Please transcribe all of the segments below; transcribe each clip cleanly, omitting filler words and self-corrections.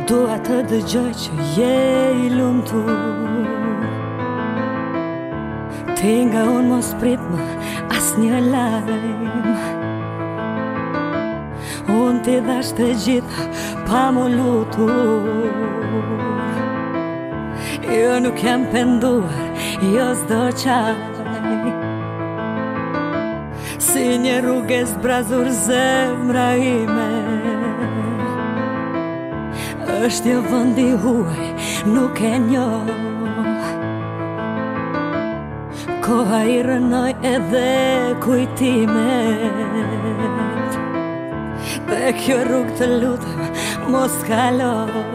Dua të dëgjoj që je I lumtur. Ti nga unë mos prit më as një lajm. Unë ti dhash të gjitha pa mu lutur. Jo nuk jam penduar, jo s'do qaj. Si një rrugë e zbrazur zemra ime. Është jo vëndi huaj, nuk e njoh. Koha I rënoj edhe kujtimet. Dhe kjo rrugë të lutem mos kalo.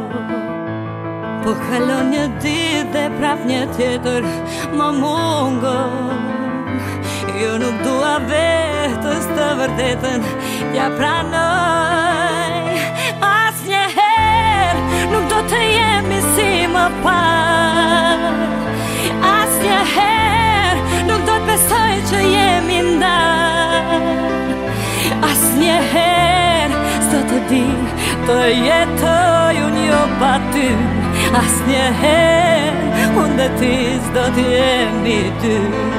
Po kalon një ditë dhe prap një tjetër më mungon. Jo nuk dua vetës të vërtetën ja pranoj. Asnjëherë nuk do të jemi si më parë. Asnjëherë nuk do të besoj që jemi ndarë. Asnjëherë s'do të di të jetoj unë jo pa ty. Asnjëherë unë dhe ti s'do të jemi dy.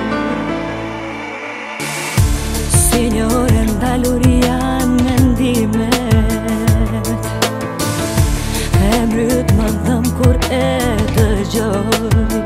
Si një orë ndalur janë mendimet. Emryt më dhëm kur e dëgjoj.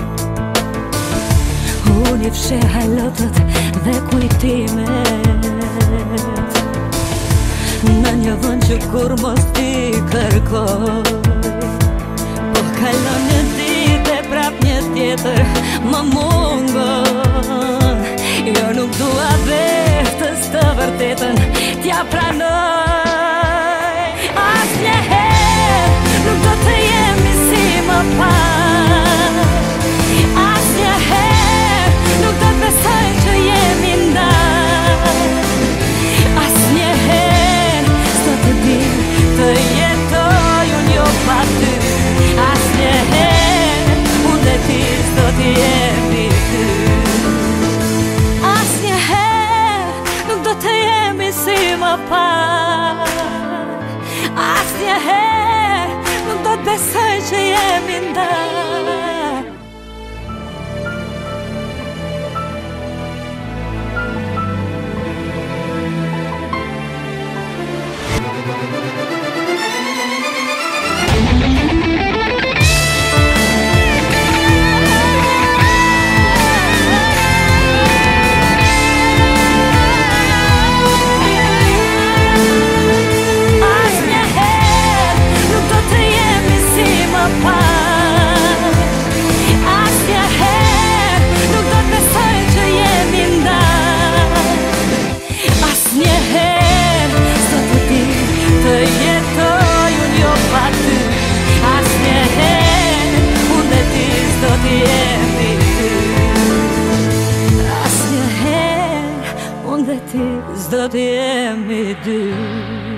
Unë I fsheh halotët dhe kujtimet. Në një vend që kur mos ti kërkoj. Po kalon një ditë e prap një tjetër më mungon. Jo nuk dua vetës të vërtetën t'ja pranoj. Asnjëherë nuk do të jemi si më parë. Asnjëherë nuk do të besoj që jemi ndarë. Asnjëherë s'do të di të jetoj unë jo pa ty. Asnjëherë unë dhe ti s'do të jemi ty. Më parë. Asnjëherë nuk do të besoj që jemi ndarë. Asnjëherë unë dhe ti s'do të jemi dy.